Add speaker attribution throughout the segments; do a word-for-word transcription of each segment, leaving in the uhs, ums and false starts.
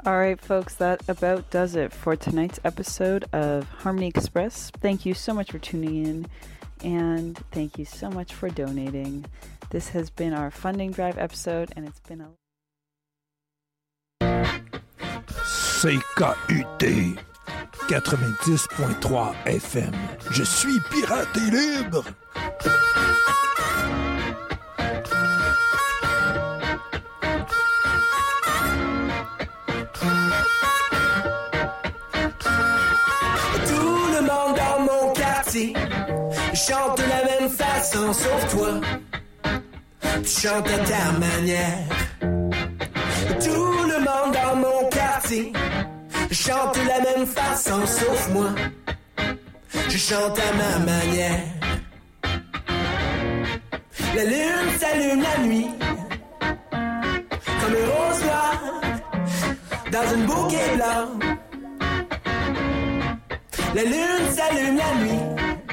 Speaker 1: All right, folks, that about does it for tonight's episode of Harmony Express. Thank you so much for tuning in, and thank you so much for donating. This has been our funding drive episode, and it's been a...
Speaker 2: C K U T quatre-vingt-dix point trois F M. Je suis pirate et libre.
Speaker 3: Tout le monde dans mon quartier chante de la même façon, sauf toi. Tu chantes à ta manière. Tout le monde dans mon quartier chante de la même façon, sauf moi. Je chante à ma manière. La lune s'allume la nuit comme une rose noire dans une bouquet blanc. La lune s'allume la nuit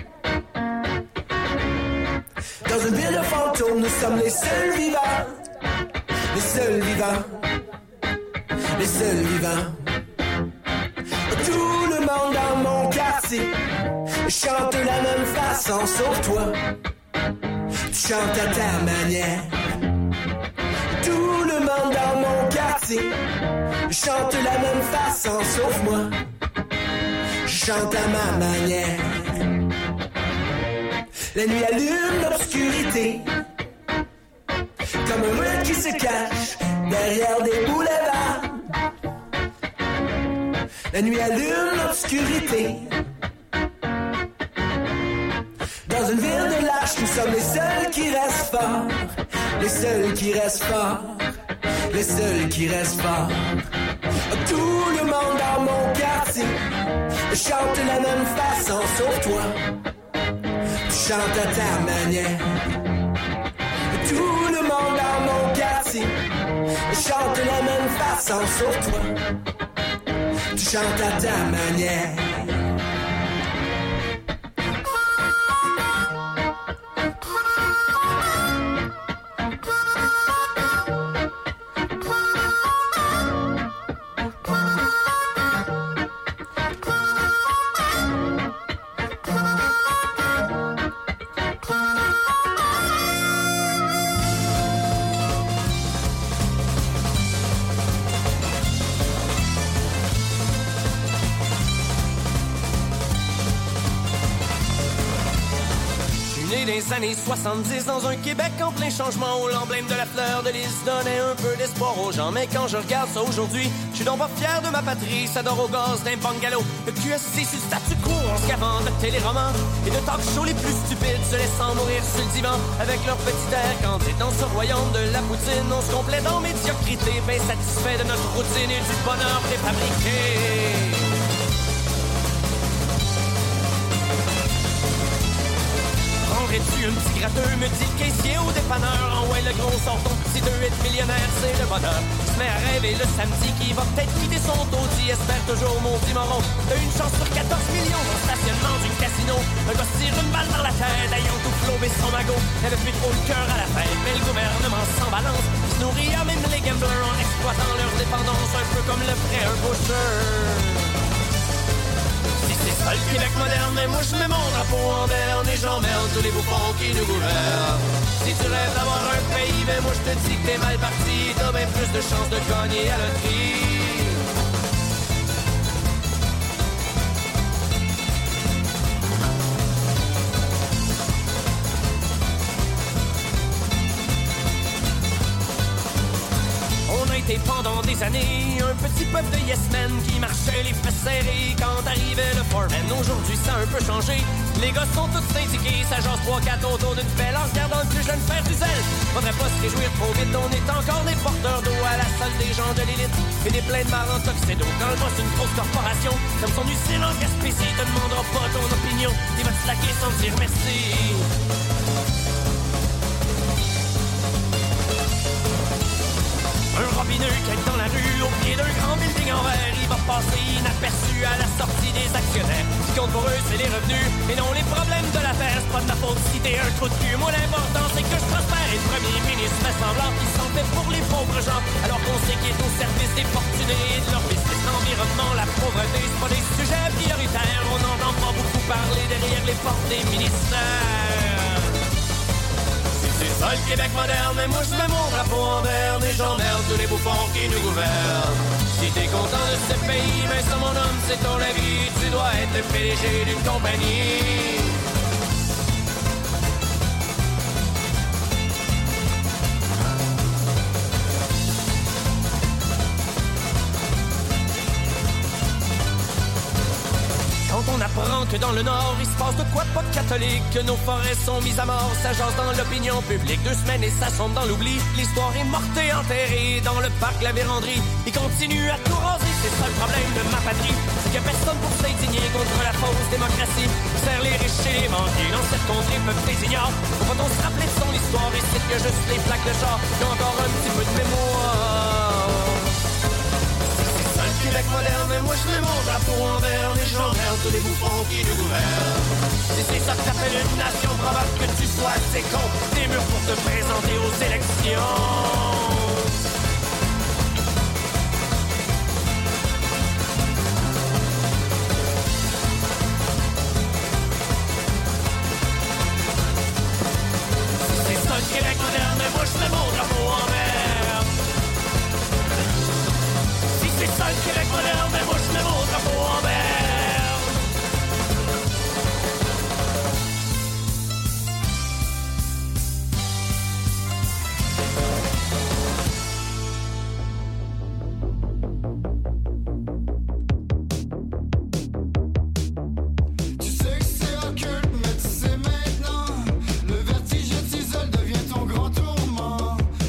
Speaker 3: dans une ville de fantômes. Nous sommes les seuls vivants, les seuls vivants, les seuls vivants. Tout le monde dans mon quartier chante de la même façon, sauf toi. Tu chantes à ta manière. Tout le monde dans mon quartier chante de la même façon, sauf moi. Je chante à ma manière. La nuit allume l'obscurité comme un rude qui se cache derrière des boulevards. La nuit allume l'obscurité dans une ville de lâches. Nous sommes les seuls qui restent forts, les seuls qui restent forts, les seuls qui restent forts. Tout le monde dans mon quartier chante de la même façon, sauf toi. Tu chantes à ta manière. Tout le monde dans mon quartier chante de la même façon, sauf toi. Tu chantes à ta manière.
Speaker 4: Les années soixante-dix dans un Québec en plein changement où l'emblème de la fleur de lys donnait un peu d'espoir aux gens. Mais quand je regarde ça aujourd'hui, je suis donc pas fier de ma patrie. Ça dort au gaz d'un bungalow, le Q S C sur le statu quo en se gavant de téléromans et de talk shows les plus stupides se laissant mourir sur le divan avec leur petit air candide. Dans ce royaume de la poutine, on se complaît en médiocrité, bien satisfait de notre routine et du bonheur préfabriqué. Prendrais-tu un petit gratteux, me dit le caissier au dépanneur. En ouais, le gros sort ton petit deux huit millionnaire, c'est le bonheur. Il se met à rêver le samedi qui va peut-être quitter son taudis. Espère toujours mon petit moron. T'as une chance sur quatorze millions dans le stationnement du casino. Un gars se tire une balle dans la tête, ayant tout flobé son magot. Elle a plus trop le cœur à la fête, mais le gouvernement s'en balance. Il se nourrit à même les gamblers en exploitant leur dépendance. Un peu comme le ferait un boucher. C'est ça le Québec moderne, mais moi je mets mon drapeau en berne et j'emmerde tous les bouffons qui nous gouvernent. Si tu rêves d'avoir un pays, ben moi je te dis que t'es mal parti. T'as bien plus de chances de gagner à la loterie. Pendant des années, un petit peuple de yes men qui marchait les fesses serrées quand arrivait le foreman. Aujourd'hui ça a un peu changé, les gars sont tous syndiqués, ça jase trois quatre autour d'une pelle en regardant le plus jeune faire du zèle. Faudrait pas se réjouir trop vite, on est encore des porteurs d'eau à la salle des gens de l'élite et des pleins de marre en tuxedo. Dans le boss une grosse corporation, comme son usine en Gaspésie, te demandera pas ton opinion, il va te slacker sans dire merci. Un robineux qui est dans la rue, au pied d'un grand building en verre. Il va passer inaperçu à la sortie des actionnaires. Ce qui compte pour eux, c'est les revenus et non les problèmes de l'affaire. C'est pas de ma faute si t'es un trou de cul. Moi, l'important, c'est que je prospère. Et le premier ministre fait semblant qu'il s'en gouvernement fait pour les pauvres gens, alors qu'on sait qu'il est au service des fortunés et de leur business. L'environnement, la pauvreté, c'est pas des sujets prioritaires. On n'entend pas beaucoup parler derrière les portes des ministères. Si c'est ça le Québec moderne, mais moi je mets mon drapeau en berne et j'emmerde tous les bouffons qui nous gouvernent. Si t'es content de ce pays, ben ça mon homme, c'est ton avis. Tu dois être le P D G d'une compagnie. Quand on apprend que dans le Nord, il se passe de quoi pas de catholique, que nos forêts sont mises à mort, ça jase dans l'opinion publique. Deux semaines et ça sombre dans l'oubli. L'histoire est morte et enterrée dans le parc La Vérandrie. Il continue à tout raser, c'est ça le problème de ma patrie. C'est qu'il y a personne pour s'indigner contre la fausse démocratie. Serre les riches et les banquiers dans cette contrée peuvent les ignorer. Faut-on se rappeler de son histoire et c'est que juste les plaques de char qui ont encore un petit peu de mémoire. Québec moderne, mais moi je mets mon drapeau en vert. Les gens regardent tous les bouffons qui nous gouvernent. Si c'est ça que t'appelles une nation, probable que tu sois assez con. Des murs pour te présenter aux élections. Si c'est ça le Québec moderne, mais moi je mets mon drapeau en vert. C'est ça le Québec moderne, mais moi je mets mon drapeau en vert.
Speaker 5: Tu sais que c'est occulte, mais tu sais maintenant, le vertige t'isole devient ton grand tourment.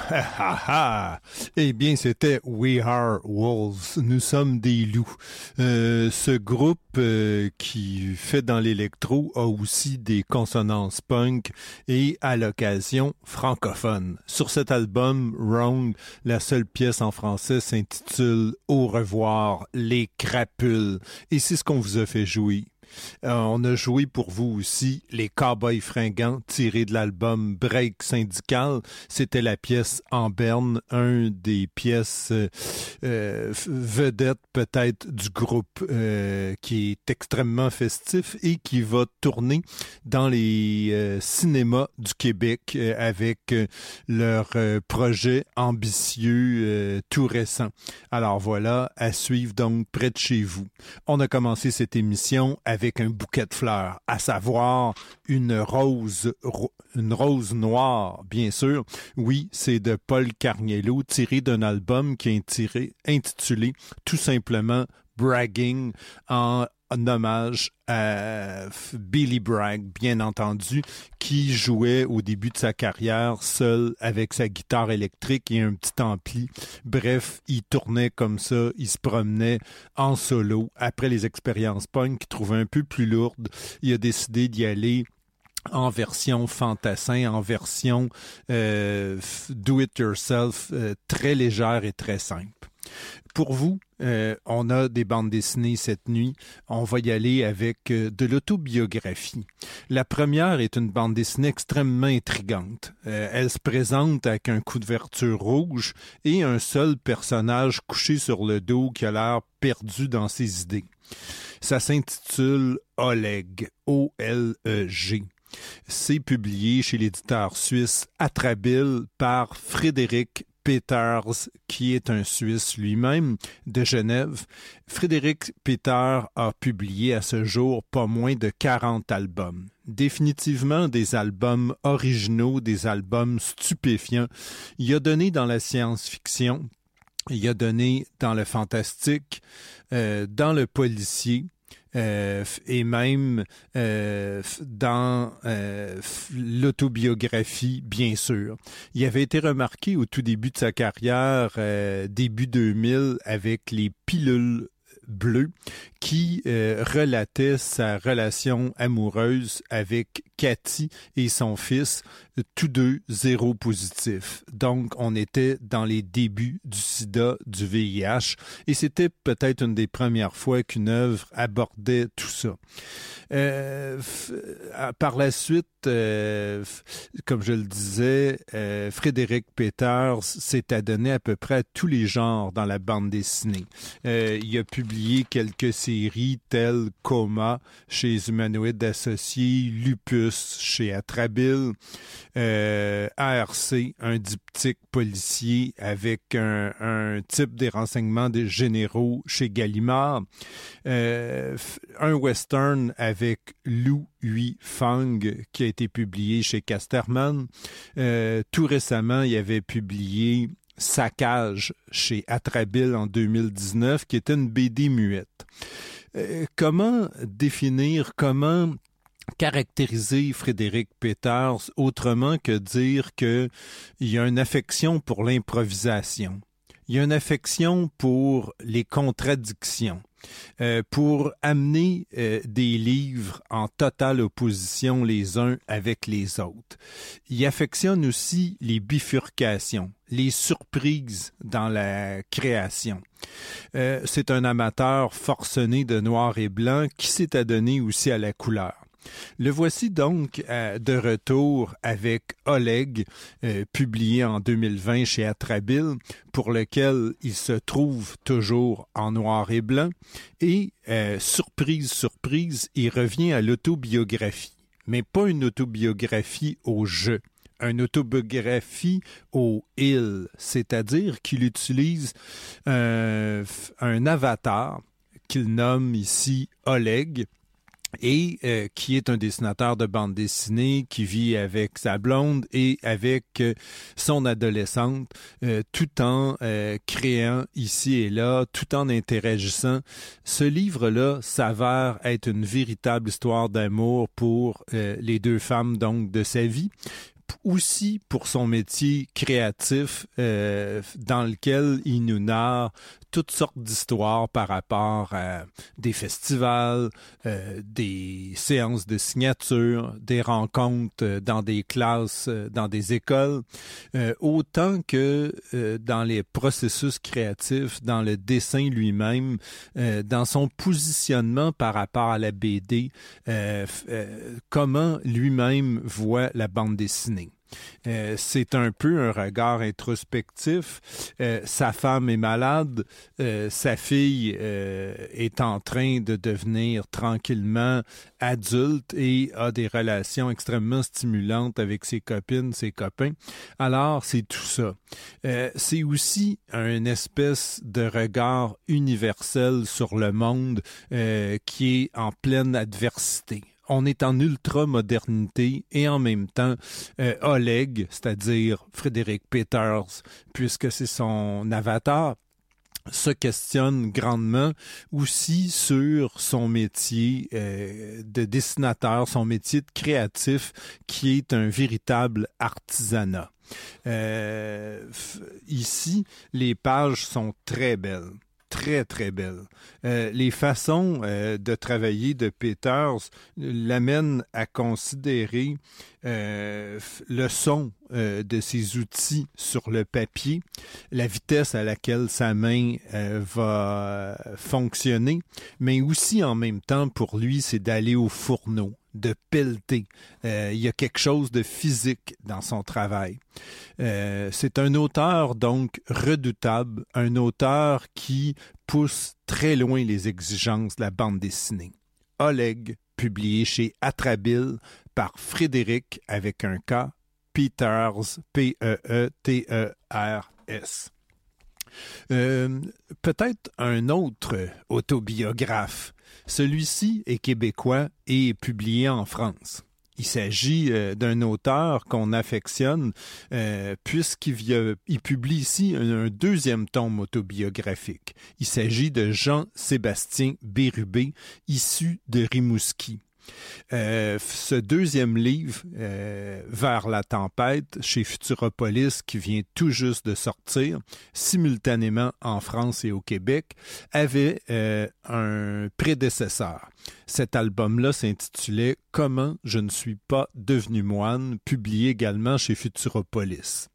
Speaker 2: Ah, ah, ah. Eh bien, c'était We Are Wolves. Nous sommes des loups. Euh, ce groupe euh, qui fait dans l'électro a aussi des consonances punk et, à l'occasion, francophone. Sur cet album, Wrong, la seule pièce en français s'intitule « Au revoir, les crapules ». Et c'est ce qu'on vous a fait jouer. Euh, on a joué pour vous aussi les Cowboys fringants tirés de l'album Break syndical. C'était la pièce En Berne, un des pièces euh, euh, vedettes peut-être du groupe euh, qui est extrêmement festif et qui va tourner dans les euh, cinémas du Québec euh, avec euh, leur euh, projet ambitieux euh, tout récent. Alors voilà, à suivre donc près de chez vous. On a commencé cette émission avec avec un bouquet de fleurs, à savoir une rose, ro- une rose noire, bien sûr. Oui, c'est de Paul Carniello, tiré d'un album qui est tiré, intitulé tout simplement Bragging, en en hommage à Billy Bragg, bien entendu, qui jouait au début de sa carrière seul avec sa guitare électrique et un petit ampli. Bref, il tournait comme ça, il se promenait en solo. Après les expériences punk qu'il trouvait un peu plus lourdes, il a décidé d'y aller en version fantassin, en version euh, do-it-yourself, euh, très légère et très simple. Pour vous, euh, on a des bandes dessinées cette nuit. On va y aller avec euh, de l'autobiographie. La première est une bande dessinée extrêmement intrigante. Euh, elle se présente avec un couverture rouge et un seul personnage couché sur le dos qui a l'air perdu dans ses idées. Ça s'intitule Oleg, O L E G. C'est publié chez l'éditeur suisse Atrabil par Frédéric Peters, qui est un Suisse lui-même, de Genève. Frédéric Peters a publié à ce jour pas moins de quarante albums. Définitivement des albums originaux, des albums stupéfiants. Il a donné dans la science-fiction, il a donné dans le fantastique, euh, dans le policier, Euh, et même euh, dans euh, l'autobiographie, bien sûr. Il avait été remarqué au tout début de sa carrière, euh, début deux mille, avec les pilules bleues, qui euh, relatait sa relation amoureuse avec Cathy et son fils, tous deux zéro positifs. Donc, on était dans les débuts du sida, du V I H, et c'était peut-être une des premières fois qu'une œuvre abordait tout ça. Euh, f- par la suite, euh, f- comme je le disais, euh, Frédéric Peters s'est adonné à peu près à tous les genres dans la bande dessinée. Euh, il a publié quelques séries telles Coma chez Humanoïdes Associés, Lupus chez Atrabil, euh, A R C, un diptyque policier avec un, un type des renseignements des généraux chez Gallimard, euh, un western avec Lou Hui Fang qui a été publié chez Casterman. Euh, tout récemment, il avait publié Saccage chez Atrabil en deux mille dix-neuf, qui était une B D muette. Euh, comment définir, comment caractériser Frédéric Peters autrement que dire qu'il y a une affection pour l'improvisation, il y a une affection pour les contradictions, euh, pour amener euh, des livres en totale opposition les uns avec les autres. Il affectionne aussi les bifurcations, les surprises dans la création. Euh, c'est un amateur forcené de noir et blanc qui s'est adonné aussi à la couleur. Le voici donc euh, de retour avec Oleg, euh, publié en deux mille vingt chez Atrabil, pour lequel il se trouve toujours en noir et blanc. Et, euh, surprise, surprise, il revient à l'autobiographie, mais pas une autobiographie au jeu. Une autobiographie au il, c'est-à-dire qu'il utilise euh, un avatar qu'il nomme ici Oleg, et euh, qui est un dessinateur de bande dessinée qui vit avec sa blonde et avec euh, son adolescente, euh, tout en euh, créant ici et là, tout en interagissant. Ce livre-là s'avère être une véritable histoire d'amour pour euh, les deux femmes donc de sa vie. aussi pour son métier créatif euh, dans lequel il nous narre toutes sortes d'histoires par rapport à des festivals, euh, des séances de signature, des rencontres dans des classes, dans des écoles, euh, autant que euh, dans les processus créatifs, dans le dessin lui-même, euh, dans son positionnement par rapport à la B D, euh, euh, comment lui-même voit la bande dessinée. Euh, c'est un peu un regard introspectif. Euh, sa femme est malade, euh, sa fille euh, est en train de devenir tranquillement adulte et a des relations extrêmement stimulantes avec ses copines, ses copains. Alors, c'est tout ça. Euh, c'est aussi une espèce de regard universel sur le monde euh, qui est en pleine adversité. On est en ultra-modernité et en même temps, euh, Oleg, c'est-à-dire Frédéric Peters, puisque c'est son avatar, se questionne grandement aussi sur son métier euh, de dessinateur, son métier de créatif, qui est un véritable artisanat. Euh, f- ici, les pages sont très belles. Très, très belle. Euh, les façons euh, de travailler de Peters l'amènent à considérer euh, le son euh, de ses outils sur le papier, la vitesse à laquelle sa main euh, va fonctionner, mais aussi en même temps, pour lui, c'est d'aller au fourneau, de pelleter. Euh, il y a quelque chose de physique dans son travail. Euh, c'est un auteur donc redoutable, un auteur qui pousse très loin les exigences de la bande dessinée. Oleg, publié chez Atrabile par Frédéric avec un K, Peters, P E E T E R S. Euh, peut-être un autre autobiographe. Celui-ci est québécois et publié en France. Il s'agit euh, d'un auteur qu'on affectionne euh, puisqu'il via, il publie ici un, un deuxième tome autobiographique. Il s'agit de Jean-Sébastien Bérubé, issu de Rimouski. Euh, ce deuxième livre, euh, Vers la tempête, chez Futuropolis, qui vient tout juste de sortir, simultanément en France et au Québec, avait euh, un prédécesseur. Cet album-là s'intitulait « Comment je ne suis pas devenu moine », publié également chez Futuropolis.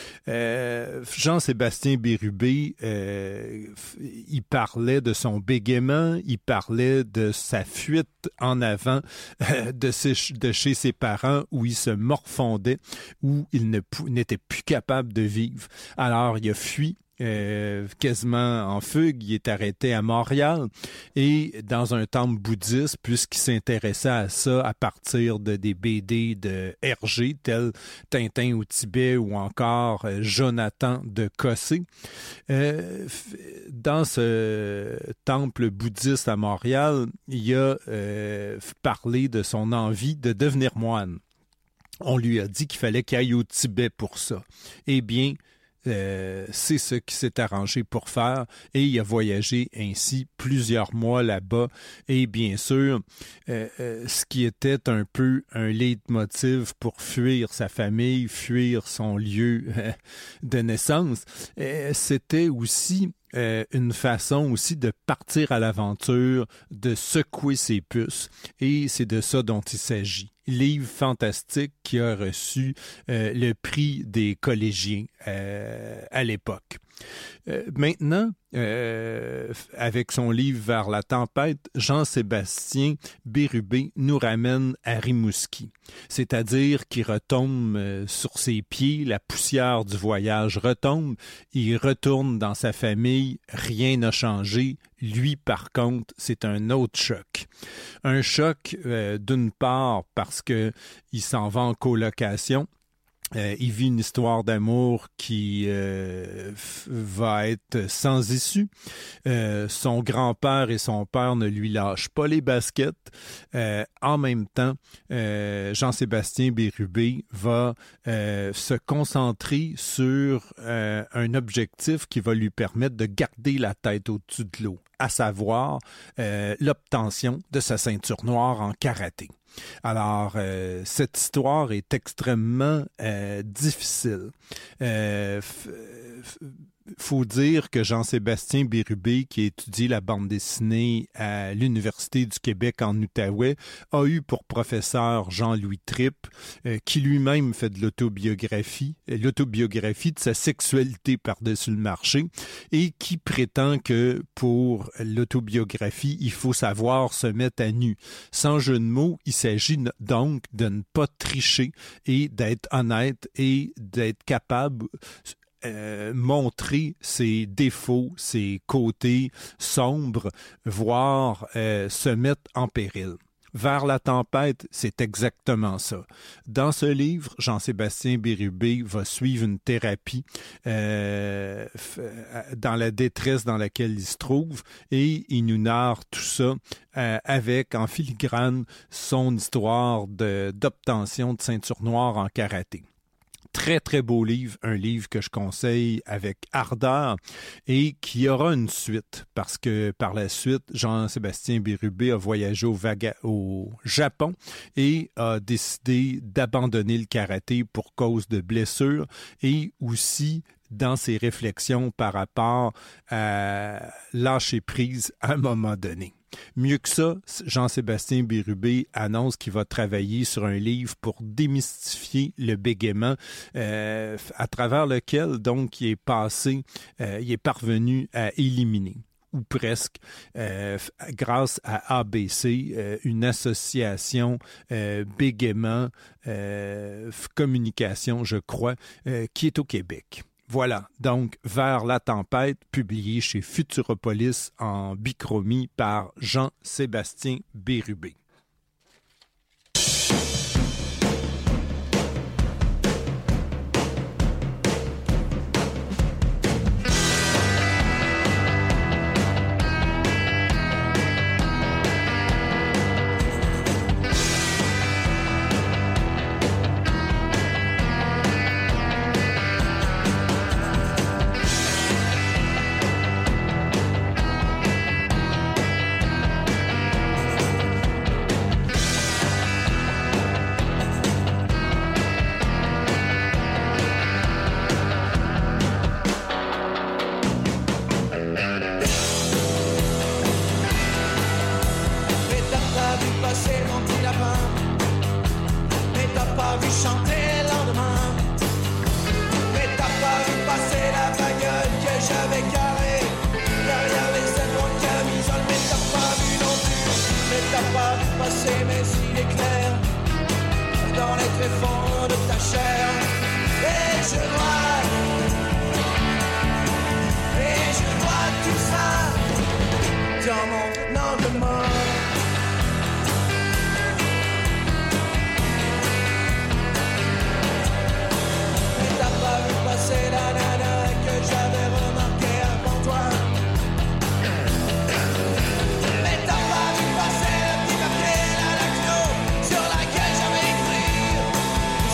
Speaker 2: Euh, Jean-Sébastien Bérubé, euh, il parlait de son bégaiement, il parlait de sa fuite en avant euh, de, ses, de chez ses parents où il se morfondait, où il ne, n'était plus capable de vivre. Alors, il a fui. Euh, quasiment en fugue, il est arrêté à Montréal et dans un temple bouddhiste puisqu'il s'intéressait à ça à partir de des B D de Hergé tels Tintin au Tibet ou encore euh, Jonathan de Cossé. Euh, dans ce temple bouddhiste à Montréal, il a euh, parlé de son envie de devenir moine. On lui a dit qu'il fallait qu'il aille au Tibet pour ça. Eh bien, Euh, c'est ce qui s'est arrangé pour faire et il a voyagé ainsi plusieurs mois là-bas et bien sûr euh, euh, ce qui était un peu un leitmotiv pour fuir sa famille, fuir son lieu euh, de naissance, euh, c'était aussi Euh, une façon aussi de partir à l'aventure, de secouer ses puces. Et c'est de ça dont il s'agit. Livre fantastique qui a reçu euh, le prix des collégiens euh, à l'époque. Euh, maintenant, euh, avec son livre Vers la tempête, Jean-Sébastien Bérubé nous ramène à Rimouski, c'est-à-dire qu'il retombe euh, sur ses pieds, la poussière du voyage retombe, il retourne dans sa famille, rien n'a changé. Lui, par contre, c'est un autre choc. Un choc, euh, d'une part, parce que il s'en va en colocation. Euh, il vit une histoire d'amour qui euh, f- va être sans issue. Euh, son grand-père et son père ne lui lâchent pas les baskets. Euh, en même temps, euh, Jean-Sébastien Bérubé va euh, se concentrer sur euh, un objectif qui va lui permettre de garder la tête au-dessus de l'eau, à savoir euh, l'obtention de sa ceinture noire en karaté. Alors, euh, cette histoire est extrêmement euh, difficile. Euh, f- f- faut dire que Jean-Sébastien Bérubé, qui a étudié la bande dessinée à l'Université du Québec en Outaouais, a eu pour professeur Jean-Louis Tripp, euh, qui lui-même fait de l'autobiographie, euh, l'autobiographie de sa sexualité par-dessus le marché, et qui prétend que pour l'autobiographie, il faut savoir se mettre à nu. Sans jeu de mots, il s'agit donc de ne pas tricher et d'être honnête et d'être capable Euh, montrer ses défauts, ses côtés sombres, voire euh, se mettre en péril. Vers la tempête, c'est exactement ça. Dans ce livre, Jean-Sébastien Bérubé va suivre une thérapie euh, dans la détresse dans laquelle il se trouve et il nous narre tout ça euh, avec en filigrane son histoire de, d'obtention de ceinture noire en karaté. Très, très beau livre, un livre que je conseille avec ardeur et qui aura une suite parce que par la suite, Jean-Sébastien Bérubé a voyagé au, vaga- au Japon et a décidé d'abandonner le karaté pour cause de blessures et aussi dans ses réflexions par rapport à lâcher prise à un moment donné. Mieux que ça, Jean-Sébastien Bérubé annonce qu'il va travailler sur un livre pour démystifier le bégaiement euh, à travers lequel donc il est passé, euh, il est parvenu à éliminer ou presque, euh, grâce à A B C, euh, une association euh, bégaiement euh, communication, je crois, euh, qui est au Québec. Voilà, donc Vers la tempête, publié chez Futuropolis en bichromie par Jean-Sébastien Bérubé.
Speaker 3: Sur laquelle j'avais écrit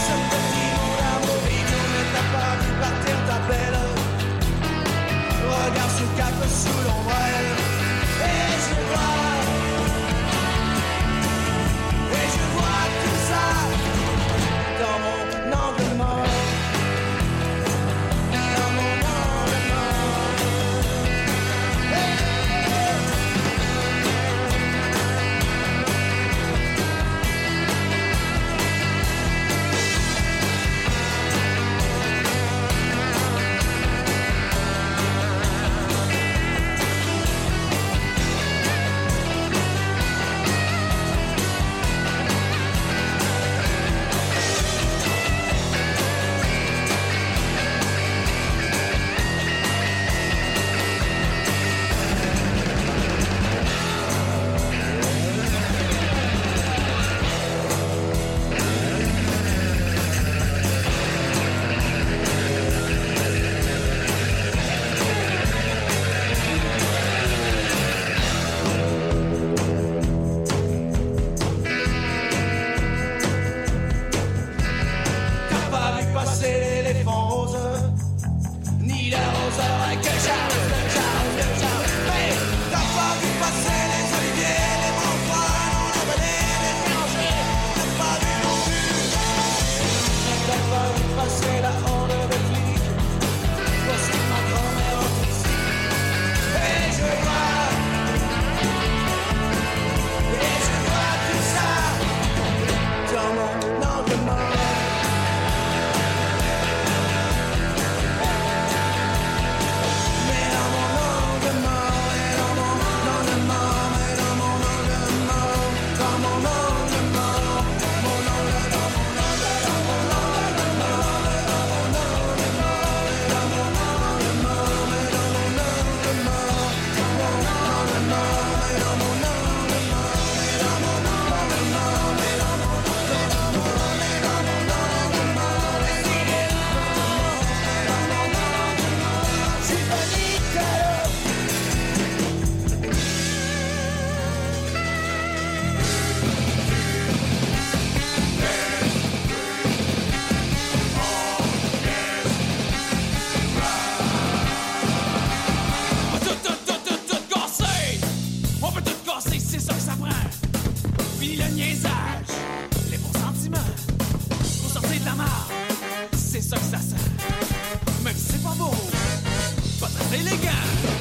Speaker 6: de la marde, c'est ça que ça sent. Même si c'est pas beau, pas très élégant.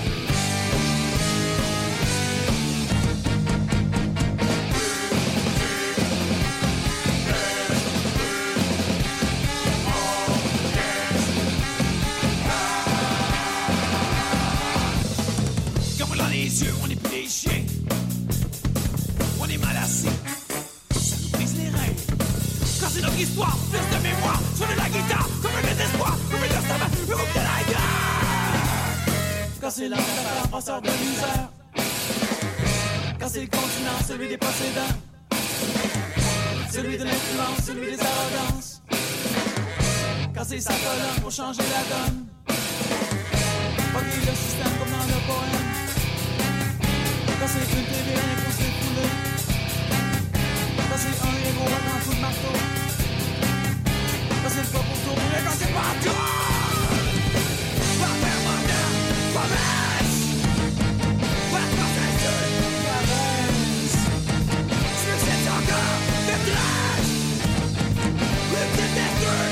Speaker 6: Comme dans les yeux, on est plus des chiens. On est mal assis, ça nous brise les reins. Quand c'est notre histoire, plus de mémoire, sur de la guitare, comme un désespoir, comme un testament, le groupe de la guerre. Quand c'est l'enfer, on sort de misère. Quand c'est le continent, celui des possédants. Celui de l'influence, celui des arrogances. Quand c'est sa colonne pour changer la donne. Fucker le système comme dans le poème. Quand c'est une T V, rien pour s'écouler. Quand c'est un héros, un coup de marteau. Quand c'est pas pour tourner, quand c'est pas tout. Pas permanent, pas baisse. Pas professeur, caresse. Si vous êtes encore détresse, le petit détruit.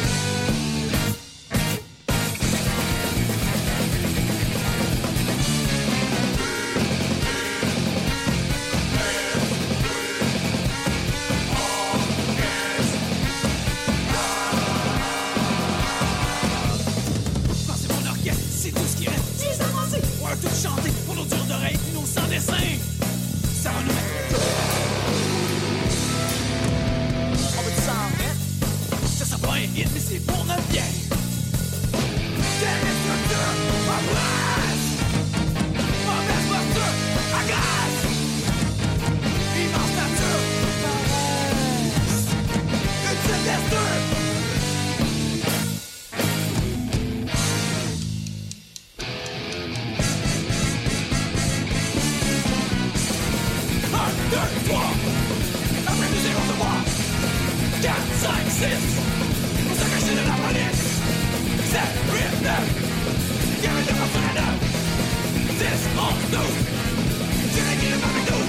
Speaker 6: Tout chanter pour nos durs d'oreilles puis nos sans dessin. Ça va nous mettre. On veut s'en mettre. Ça sera pas un hit, mais c'est pour notre bien. Dernier structure, ma place. Mauvaise posture, agace. Immense nature, paresse. Ultime destin. deux, trois, après nous irons se voir. quatre, cinq, six, pour se cacher de la police. sept, huit, neuf, gamin de force sur la neuf. dix, onze, douze, j'ai réglé le barbecue.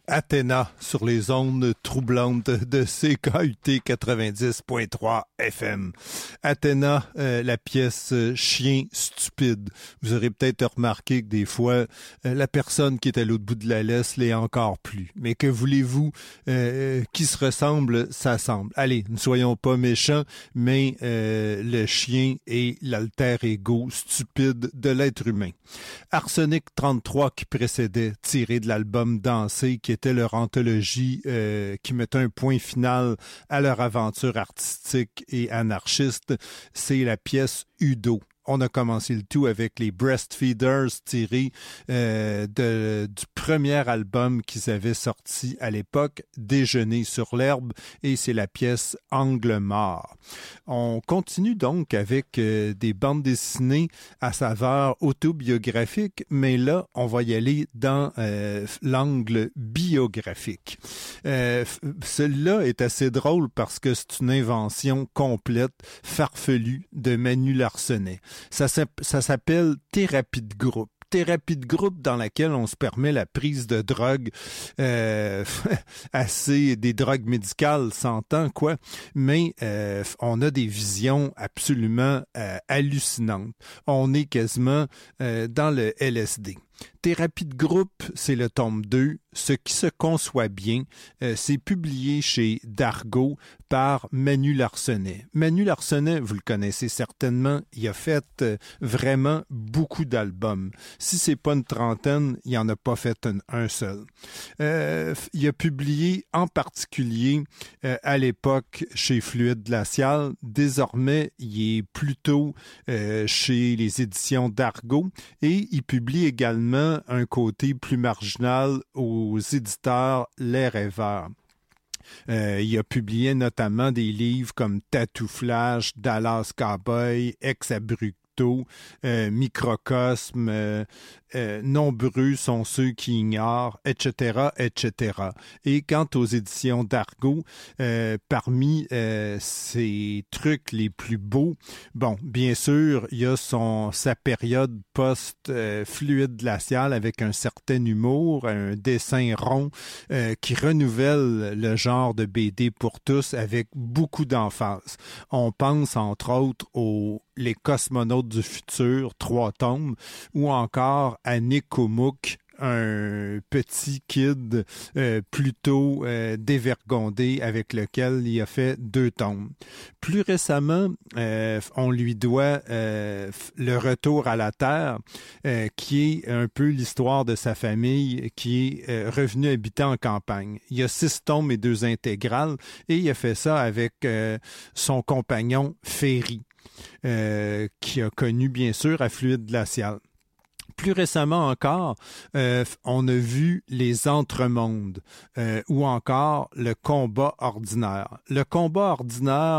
Speaker 2: Athéna sur les ondes troublantes de C K U T quatre-vingt-dix point trois F M. Athéna, euh, la pièce euh, Chien stupide. Vous aurez peut-être remarqué que des fois, euh, la personne qui est à l'autre bout de la laisse l'est encore plus. Mais que voulez-vous, euh, qui se ressemble, ça semble. Allez, ne soyons pas méchants, mais euh, le chien est l'alter ego stupide de l'être humain. Arsenic trente-trois qui précédait, tiré de l'album Danser, qui était leur anthologie euh, qui mettait un point final à leur aventure artistique et anarchiste, c'est la pièce Udo. On a commencé le tout avec les Breastfeeders tirés euh, de, du premier album qu'ils avaient sorti à l'époque, Déjeuner sur l'herbe, et c'est la pièce Angle mort. On continue donc avec euh, des bandes dessinées à saveur autobiographique, mais là, on va y aller dans euh, l'angle biographique. Euh, celui-là est assez drôle parce que c'est une invention complète, farfelue de Manu Larsenet. Ça, ça s'appelle thérapie de groupe. Thérapie de groupe dans laquelle on se permet la prise de drogue, euh, assez des drogues médicales, s'entend quoi, mais euh, on a des visions absolument euh, hallucinantes. On est quasiment euh, dans le L S D. Thérapie de groupe, c'est le tome deux. Ce qui se conçoit bien, euh, c'est publié chez Dargaud par Manu Larsenet. Manu Larsenet, vous le connaissez certainement, il a fait euh, vraiment beaucoup d'albums. Si c'est pas une trentaine, il en a pas fait un, un seul. Euh, il a publié en particulier euh, à l'époque chez Fluide Glacial. Désormais, il est plutôt euh, chez les éditions Dargaud et il publie également un côté plus marginal aux éditeurs Les Rêveurs. Euh, il a publié notamment des livres comme Tattoo Flash, Dallas Cowboy, Ex-Abrupto, euh, Microcosme, euh, euh, Nombreux sont ceux qui ignorent, et cetera, et cetera. Et quant aux éditions Dargaud, euh, parmi euh, ces trucs les plus beaux, bon, bien sûr, il y a son sa période post-fluide euh, glacial avec un certain humour, un dessin rond euh, qui renouvelle le genre de B D pour tous avec beaucoup d'emphase. On pense entre autres aux Les cosmonautes du futur, trois tomes, ou encore à Nekomouk, un petit kid euh, plutôt euh, dévergondé avec lequel il a fait deux tomes. Plus récemment, euh, on lui doit euh, le retour à la Terre, euh, qui est un peu l'histoire de sa famille qui est euh, revenu habiter en campagne. Il y a six tomes et deux intégrales, et il a fait ça avec euh, son compagnon Ferry, euh, qui a connu bien sûr à Fluide Glacial. Plus récemment encore, euh, on a vu Les Entremondes euh, ou encore Le Combat ordinaire. Le Combat ordinaire,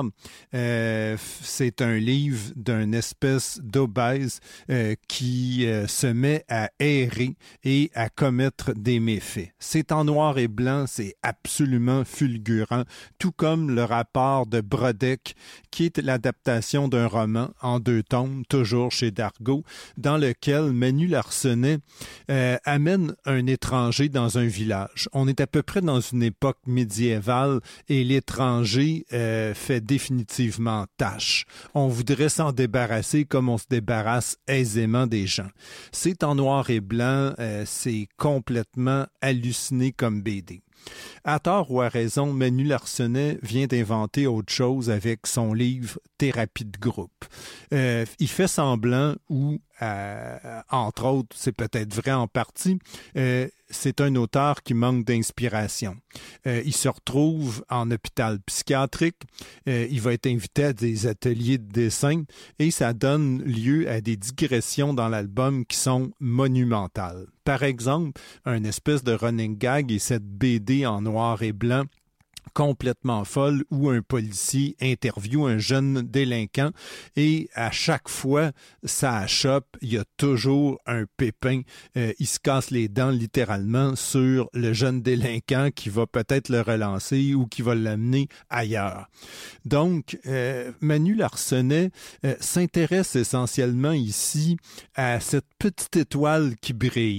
Speaker 2: euh, c'est un livre d'une espèce d'obèse euh, qui euh, se met à errer et à commettre des méfaits. C'est en noir et blanc, c'est absolument fulgurant, tout comme Le Rapport de Brodeck, qui est l'adaptation d'un roman en deux tomes, toujours chez Dargaud, dans lequel Manu Larsenet euh, amène un étranger dans un village. On est à peu près dans une époque médiévale et l'étranger euh, fait définitivement tâche. On voudrait s'en débarrasser comme on se débarrasse aisément des gens. C'est en noir et blanc, euh, c'est complètement halluciné comme B D. À tort ou à raison, Manu Larsenet vient d'inventer autre chose avec son livre Thérapie de groupe. Euh, il fait semblant, ou euh, entre autres, c'est peut-être vrai en partie, euh, c'est un auteur qui manque d'inspiration. Euh, il se retrouve en hôpital psychiatrique, euh, il va être invité à des ateliers de dessin et ça donne lieu à des digressions dans l'album qui sont monumentales. Par exemple, un espèce de running gag est cette B D en noir et blanc complètement folle où un policier interviewe un jeune délinquant et à chaque fois, ça achoppe, il y a toujours un pépin. Euh, il se casse les dents littéralement sur le jeune délinquant qui va peut-être le relancer ou qui va l'amener ailleurs. Donc, euh, Manu Larsenet euh, s'intéresse essentiellement ici à cette petite étoile qui brille.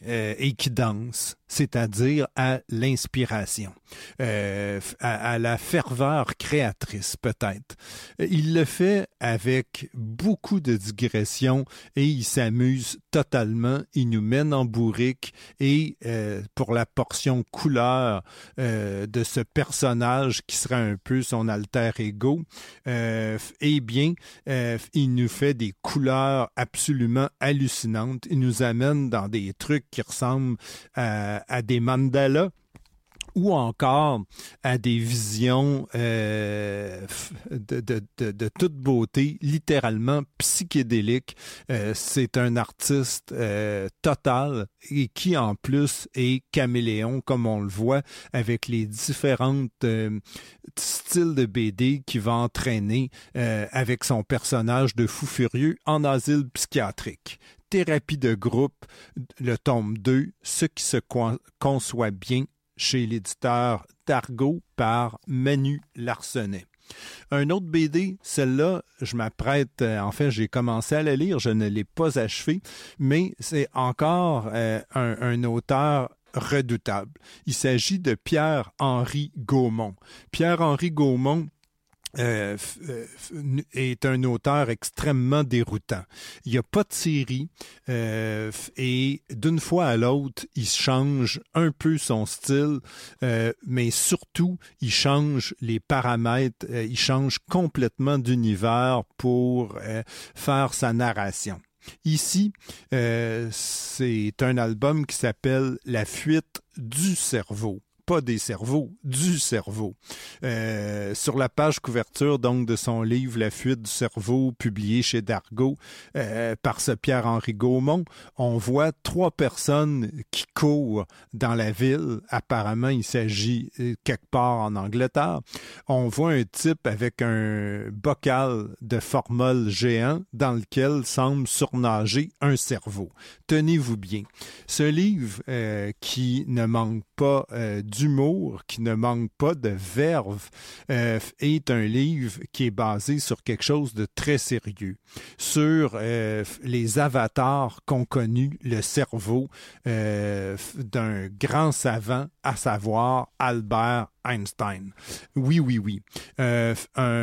Speaker 2: euh, et qui danse, c'est-à-dire à l'inspiration, euh, à, à la ferveur créatrice peut-être. Il le fait avec beaucoup de digression et il s'amuse totalement. Il nous mène en bourrique et euh, pour la portion couleur euh, de ce personnage qui sera un peu son alter ego, euh, eh bien, euh, il nous fait des couleurs absolument hallucinantes. Il nous amène dans des trucs qui ressemblent à, à des mandalas ou encore à des visions euh, de, de, de, de toute beauté, littéralement psychédéliques. Euh, c'est un artiste euh, total et qui en plus est caméléon, comme on le voit, avec les différentes euh, styles de B D qu'il va entraîner euh, avec son personnage de fou furieux en asile psychiatrique. Thérapie de groupe, le tome deux, ce qui se conçoit bien, chez l'éditeur Dargaud par Manu Larsenet. Un autre B D, celle-là, je m'apprête, euh, en fait, j'ai commencé à la lire, je ne l'ai pas achevé, mais c'est encore euh, un, un auteur redoutable. Il s'agit de Pierre-Henri Gaumont. Pierre-Henri Gaumont Euh, euh, est un auteur extrêmement déroutant. Il n'y a pas de série euh, et d'une fois à l'autre, il change un peu son style, euh, mais surtout, il change les paramètres, euh, il change complètement d'univers pour euh, faire sa narration. Ici, euh, c'est un album qui s'appelle « La fuite du cerveau ». Pas des cerveaux, du cerveau. Euh, sur la page couverture donc de son livre « La fuite du cerveau », publié chez Dargaud euh, par ce Pierre-Henri Gaumont, on voit trois personnes qui courent dans la ville. Apparemment, il s'agit euh, quelque part en Angleterre. On voit un type avec un bocal de formol géant dans lequel semble surnager un cerveau. Tenez-vous bien. Ce livre euh, qui ne manque pas euh, d'humour, qui ne manque pas de verve, euh, est un livre qui est basé sur quelque chose de très sérieux, sur euh, les avatars qu'ont connu le cerveau euh, d'un grand savant, à savoir Albert Einstein. Oui, oui, oui. Euh,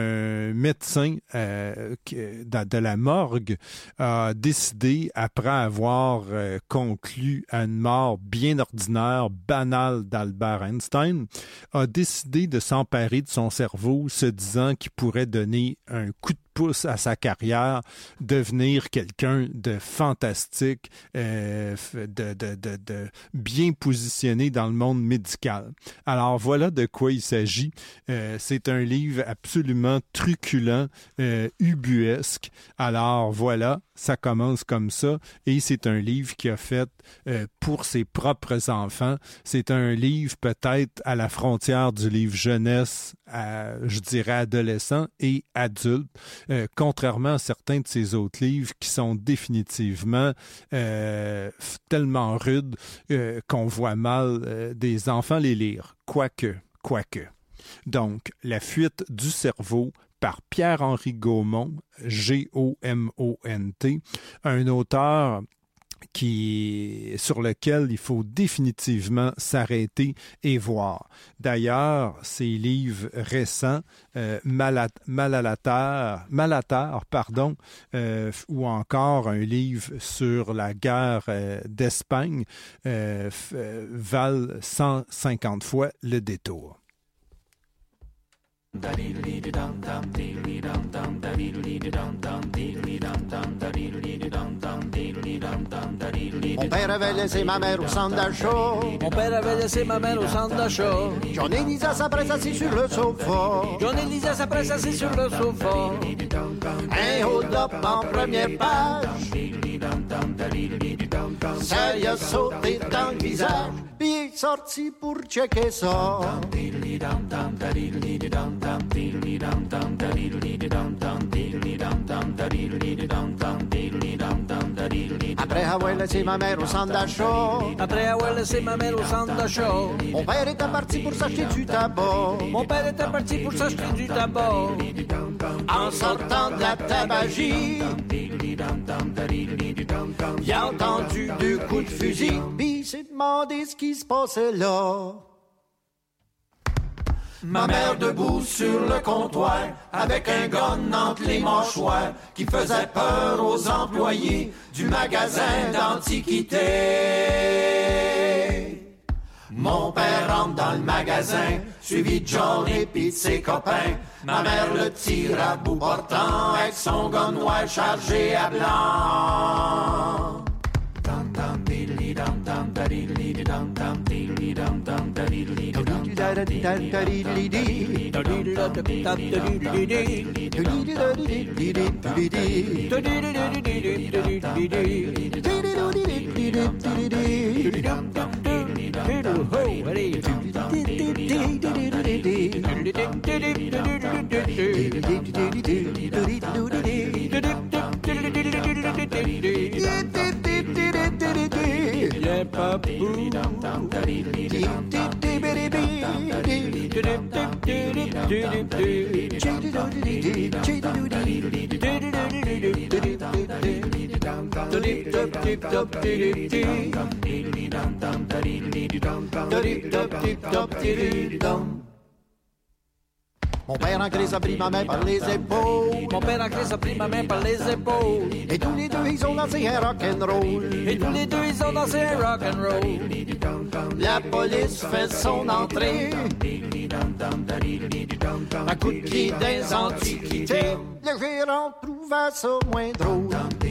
Speaker 2: un médecin euh, de, de la morgue a décidé, après avoir euh, conclu à une mort bien ordinaire, banale d'Albert Einstein, a décidé de s'emparer de son cerveau, se disant qu'il pourrait donner un coup de pouce à sa carrière, devenir quelqu'un de fantastique, euh, de, de, de, de bien positionné dans le monde médical. Alors voilà de quoi il s'agit. Euh, c'est un livre absolument truculent, euh, ubuesque. Alors voilà, ça commence comme ça et c'est un livre qui a fait euh, pour ses propres enfants. C'est un livre peut-être à la frontière du livre jeunesse, à, je dirais adolescent et adulte. Euh, contrairement à certains de ces autres livres qui sont définitivement euh, tellement rudes euh, qu'on voit mal euh, des enfants les lire. Quoique, quoique. Donc, La fuite du cerveau par Pierre-Henri Gaumont, G O M O N T, un auteur qui, sur lequel il faut définitivement s'arrêter et voir. D'ailleurs, ses livres récents, euh, Malat, Malalatar, Malatar, pardon, euh, ou encore un livre sur la guerre euh, d'Espagne, euh, euh, valent cent cinquante fois le détour.
Speaker 7: Mon père avait laissé ma mère au centre d'achat.
Speaker 8: Mon père avait laissé ma mère au centre d'achat.
Speaker 7: Johnny Lisa s'apprête assis sur le sofa.
Speaker 8: Johnny Lisa s'apprête assis sur le sofa.
Speaker 7: Un hold-up en première page. Ça y a sauté dans le visage. Puis il est sorti pour checker ça. Après avoir laissé ma mère au centre d'achat,
Speaker 8: Après avoir laissé ma mère au centre d'achat,
Speaker 7: mon père était parti pour s'acheter du tabac.
Speaker 8: mon père était parti pour s'acheter du tabac.
Speaker 7: En sortant de la tabagie, il a entendu deux coups de fusil, puis il s'est demandé ce qui se passait là. Ma mère debout sur le comptoir, avec un gun entre les mâchoires, qui faisait peur aux employés du magasin d'antiquités. Mon père rentre dans le magasin, suivi de John et pis de ses copains. Ma mère le tire à bout portant, avec son gun noir chargé à blanc.
Speaker 8: Yeah, papou.
Speaker 7: Mon père en crise a pris ma main par les épaules.
Speaker 8: Mon père en crise a pris ma main par les épaules.
Speaker 7: Et tous les deux ils ont dansé un rock'n'roll.
Speaker 8: Et tous les deux ils ont dansé un rock'n'roll.
Speaker 7: La police fait son entrée. Un coup de pied des antiquités. Le gérant trouva ça moins drôle.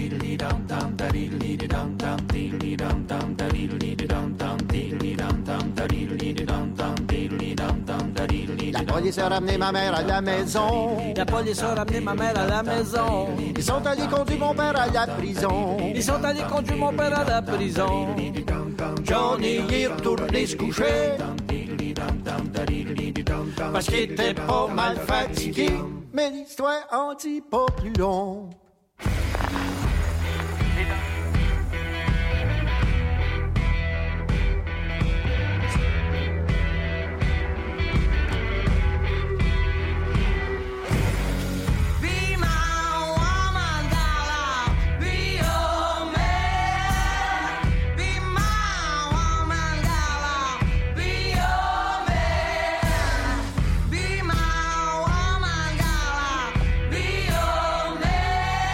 Speaker 7: La police a ramené ma mère à la maison.
Speaker 8: La police a ramené ma mère à la maison.
Speaker 7: Ils sont allés conduire mon père à la prison.
Speaker 8: Ils sont allés conduire mon père à la prison.
Speaker 7: Johnny y est retourné se coucher parce qu'il était pas mal fatigué. Mais l'histoire en dit pas plus long.
Speaker 9: Be my woman, gala, be your man.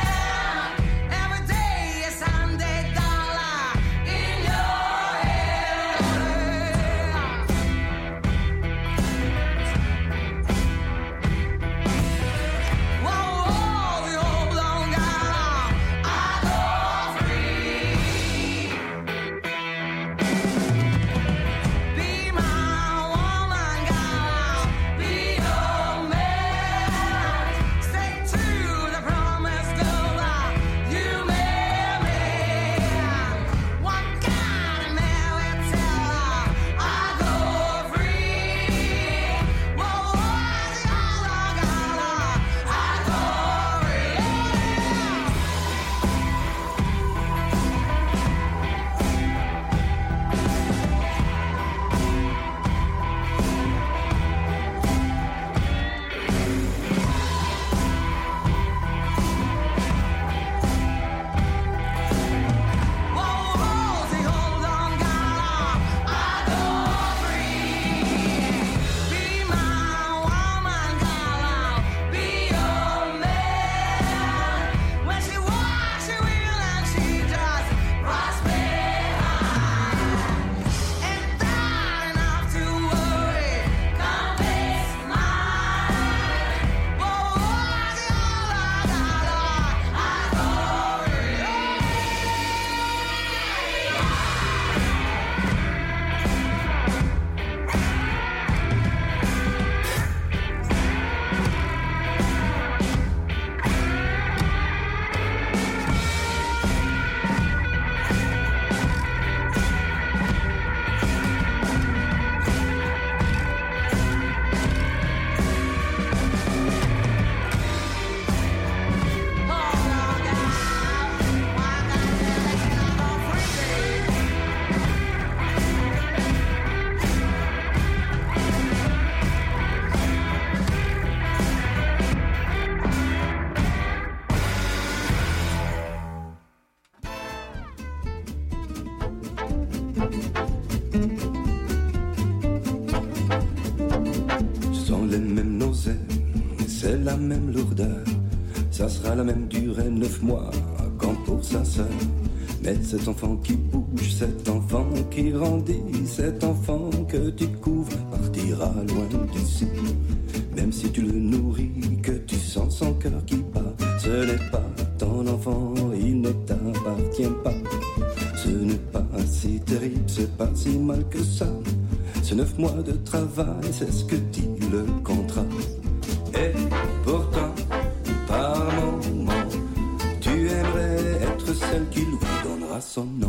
Speaker 9: la même lourdeur. Ça sera la même durée, neuf mois, quand pour sa sœur. Mais cet enfant qui bouge, cet enfant qui grandit, cet enfant que tu couvres, partira loin d'ici. Même si tu le nourris, que tu sens son cœur qui bat, ce n'est pas ton enfant, il ne t'appartient pas. Ce n'est pas si terrible, c'est pas si mal que ça. Ce neuf mois de travail, c'est ce que dit le contrat. Et pourtant, par moment, tu aimerais être celle qui lui donnera son nom.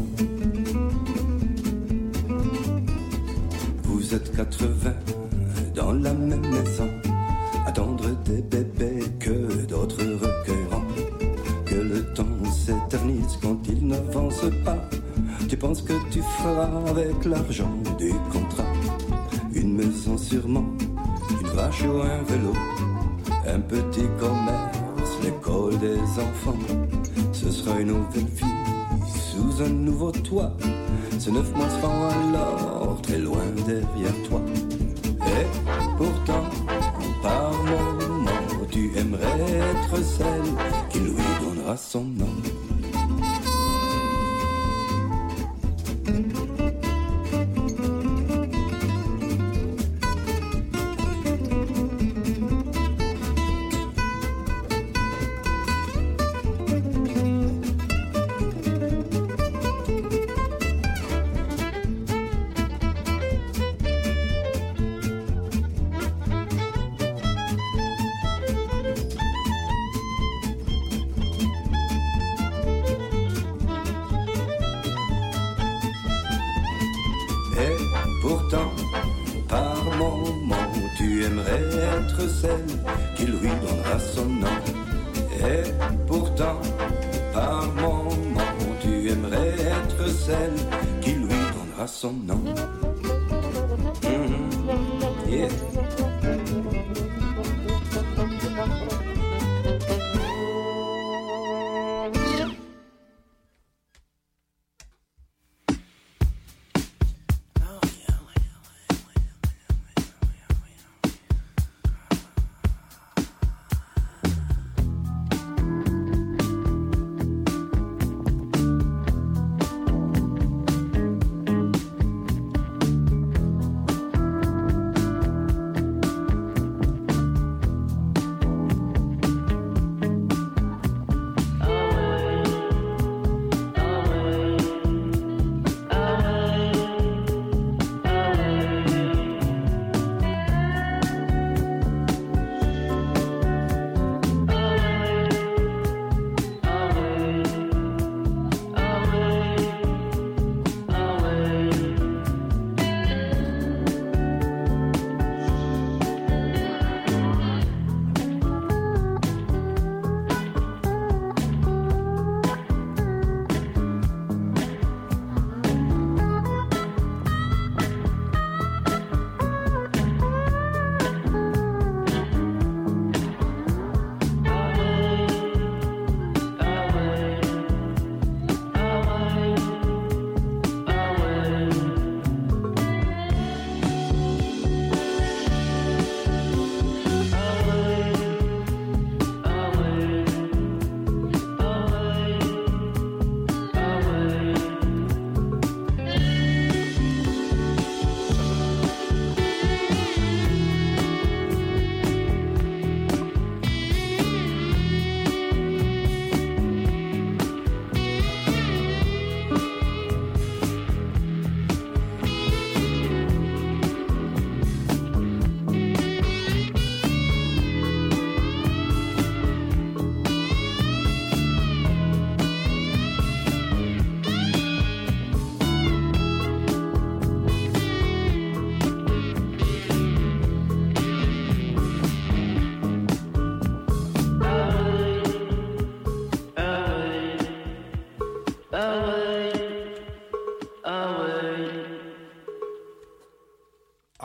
Speaker 9: Vous êtes quatre-vingts dans la même maison, attendre des bébés que d'autres recueilleront. Que le temps s'éternise quand il n'avance pas. Tu penses que tu feras avec l'argent du contrat une maison sûrement, une vache ou un vélo, un petit commerce, l'école des enfants. Ce sera une nouvelle vie sous un nouveau toit. Ces neuf mois seront alors très loin derrière toi. Et pourtant, par moment, tu aimerais être celle qui lui donnera son nom. Son nom. Mm-hmm. Yeah.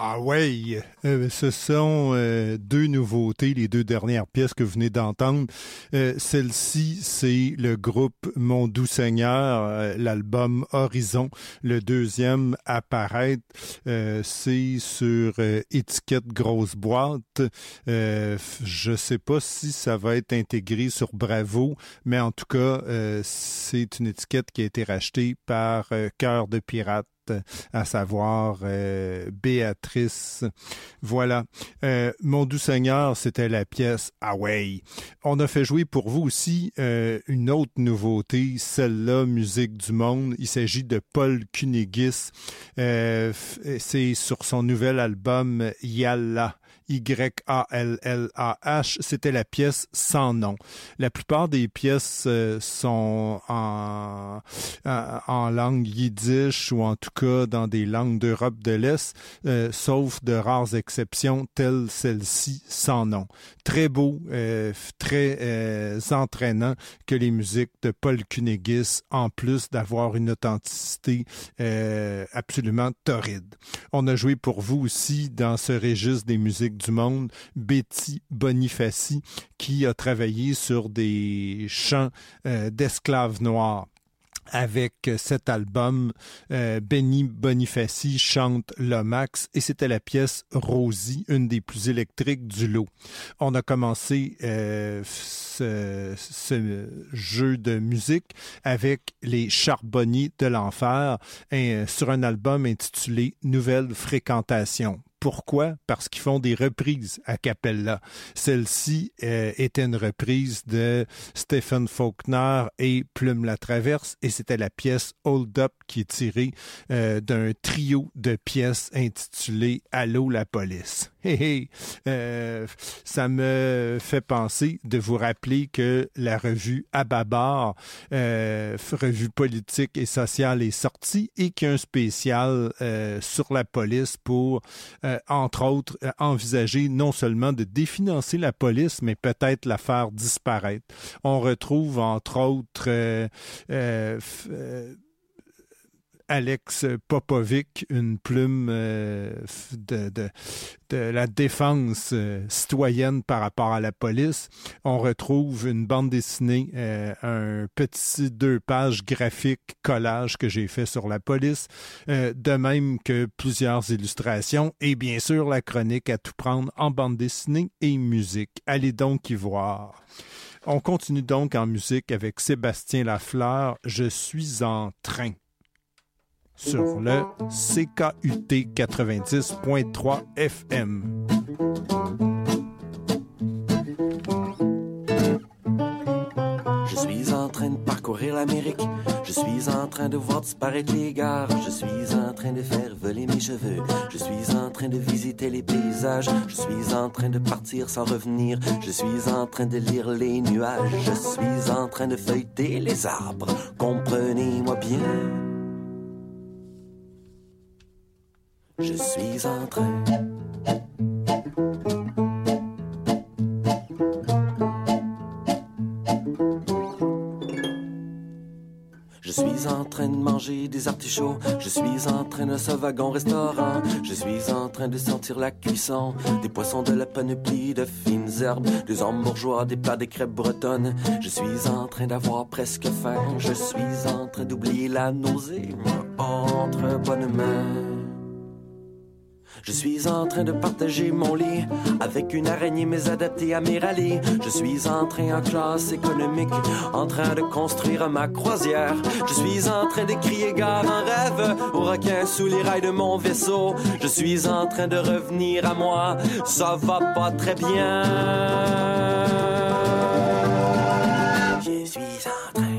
Speaker 2: Ah ouais, euh, ce sont euh, deux nouveautés, les deux dernières pièces que vous venez d'entendre. Euh, celle-ci, c'est le groupe Mon Doux Seigneur, euh, l'album Horizon. Le deuxième à paraître, euh, c'est sur euh, étiquette grosse boîte. Euh, je sais pas si ça va être intégré sur Bravo, mais en tout cas, euh, c'est une étiquette qui a été rachetée par euh, Cœur de Pirate, à savoir euh, Béatrice. Voilà. Euh, Mon Doux Seigneur, c'était la pièce Ah ouais. On a fait jouer pour vous aussi euh, une autre nouveauté, celle-là, Musique du Monde. Il s'agit de Paul Kunigis. Euh, c'est sur son nouvel album Yalla. Y A L L A H, c'était la pièce Sans nom. La plupart des pièces euh, sont en, en, en langue yiddish ou en tout cas dans des langues d'Europe de l'Est, euh, sauf de rares exceptions telles celle-ci Sans nom. Très beau, euh, très euh, entraînant que les musiques de Paul Kunigis, en plus d'avoir une authenticité euh, absolument torride. On a joué pour vous aussi dans ce registre des musiques du monde, Betty Bonifaci, qui a travaillé sur des chants euh, d'esclaves noirs. Avec cet album, euh, Benny Bonifaci chante Lomax et c'était la pièce Rosie, une des plus électriques du lot. On a commencé euh, ce, ce jeu de musique avec les Charbonniers de l'Enfer euh, sur un album intitulé Nouvelle Fréquentation. Pourquoi? Parce qu'ils font des reprises a cappella. Celle-ci euh, était une reprise de Stephen Faulkner et Plume la Traverse et c'était la pièce Hold Up qui est tirée euh, d'un trio de pièces intitulé Allô la police. Hey, hey. Euh, ça me fait penser de vous rappeler que la revue Ababar, euh, revue politique et sociale, est sortie et qu'il y a un spécial euh, sur la police pour euh, entre autres, euh, envisager non seulement de définancer la police, mais peut-être la faire disparaître. On retrouve, entre autres, euh, euh, euh, Alex Popovic, une plume euh, de, de, de la défense euh, citoyenne par rapport à la police. On retrouve une bande dessinée, euh, un petit deux pages graphique collage que j'ai fait sur la police, euh, de même que plusieurs illustrations et bien sûr la chronique à tout prendre en bande dessinée et musique. Allez donc y voir. On continue donc en musique avec Sébastien Lafleur, Je suis en train. Sur le C K U T quatre-vingt-dix point trois F M.
Speaker 10: Je suis en train de parcourir l'Amérique. Je suis en train de voir disparaître les gares. Je suis en train de faire voler mes cheveux. Je suis en train de visiter les paysages. Je suis en train de partir sans revenir. Je suis en train de lire les nuages. Je suis en train de feuilleter les arbres. Comprenez-moi bien. Je suis en train. Je suis en train de manger des artichauts. Je suis en train de ce wagon-restaurant. Je suis en train de sentir la cuisson des poissons de la panoplie de fines herbes, des hommes bourgeois, des plats, des crêpes bretonnes. Je suis en train d'avoir presque faim. Je suis en train d'oublier la nausée entre bonnes mains. Je suis en train de partager mon lit avec une araignée mais adaptée à mes rallyes. Je suis en train en classe économique, en train de construire ma croisière. Je suis en train de crier gare en rêve aux requins sous les rails de mon vaisseau. Je suis en train de revenir à moi, ça va pas très bien. Je suis en train.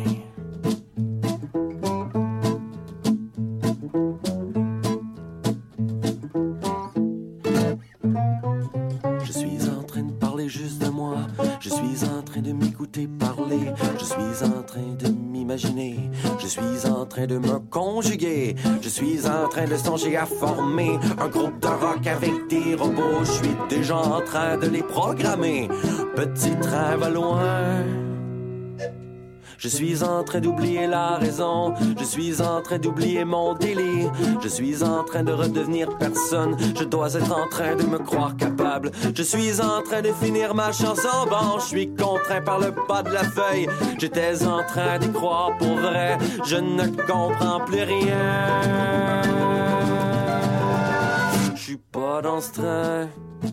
Speaker 10: Je suis en train de m'écouter parler. Je suis en train de m'imaginer. Je suis en train de me conjuguer. Je suis en train de songer à former un groupe de rock avec des robots. Je suis déjà en train de les programmer. Petit train va loin. Je suis en train d'oublier la raison, je suis en train d'oublier mon délit, je suis en train de redevenir personne, je dois être en train de me croire capable, je suis en train de finir ma chanson, bon, je suis contraint par le bas de la feuille, j'étais en train d'y croire pour vrai, je ne comprends plus rien, je suis pas dans ce train.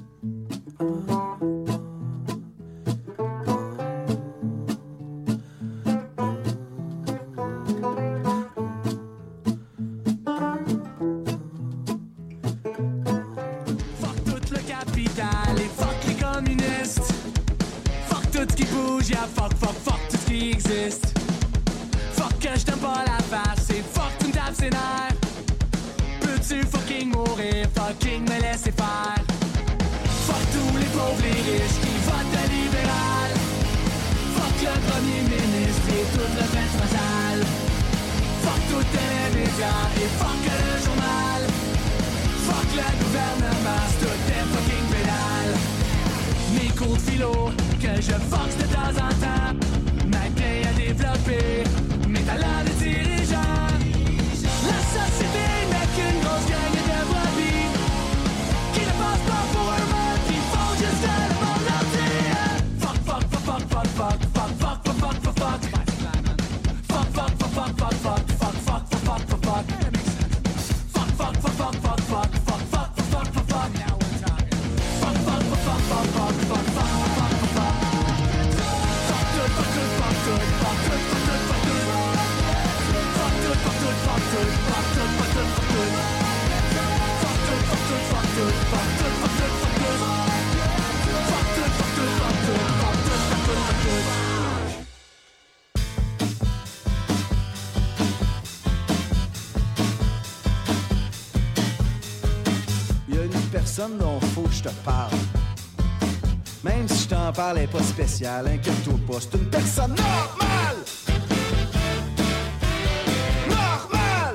Speaker 6: Yeah, fuck, fuck, fuck tout ce qui existe. Fuck que je t'aime pas la face et fuck tu me tapes ses nerfs. Peux-tu fucking mourir, fucking me laisser faire. Fuck tous les pauvres, les riches qui votent de libéral. Fuck le premier ministre et tout le reste sale. Fuck toutes les médias et fuck le journal. Fuck le gouvernement, c'est tout des fucking pédales. Mes cours de philo que je force de temps en temps, ma clé à développer, mes talents de dirigeant. La société n'est qu'une grosse gang de brebis qui ne passent pas pour un monde, qui font juste le monde entier. Fuck, fuck, fuck, fuck, fuck, fuck, fuck, fuck, fuck, fuck, fuck, fuck. Fuck, fuck, fuck, fuck, fuck, fuck, fuck, fuck, fuck, fuck, fuck, fuck. Fuck, fuck, fuck, fuck, fuck, fuck, fuck, fuck, fuck, fuck, fuck, fuck. Fuck, fuck, fuck, fuck, fuck, fuck, fuck, fuck.
Speaker 11: Il y a une personne dont faut que je te parle. Même si je t'en parle, elle est pas spéciale, inquiète-toi pas, c'est une personne normale! Normale!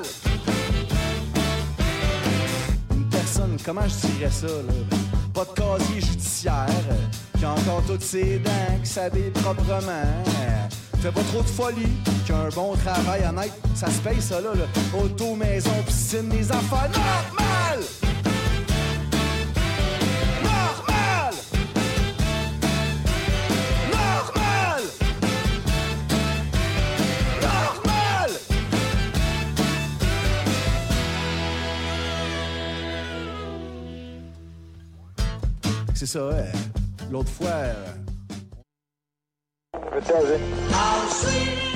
Speaker 11: Une personne, comment je dirais ça, là? Pas de casier judiciaire, qui a encore toutes ses dents, qui s'habille proprement, fait pas trop de folie, qui a un bon travail honnête, ça se paye ça, là, là. Auto, maison, piscine, des affaires normales! C'est ça, euh, l'autre fois... Euh...
Speaker 12: How sweet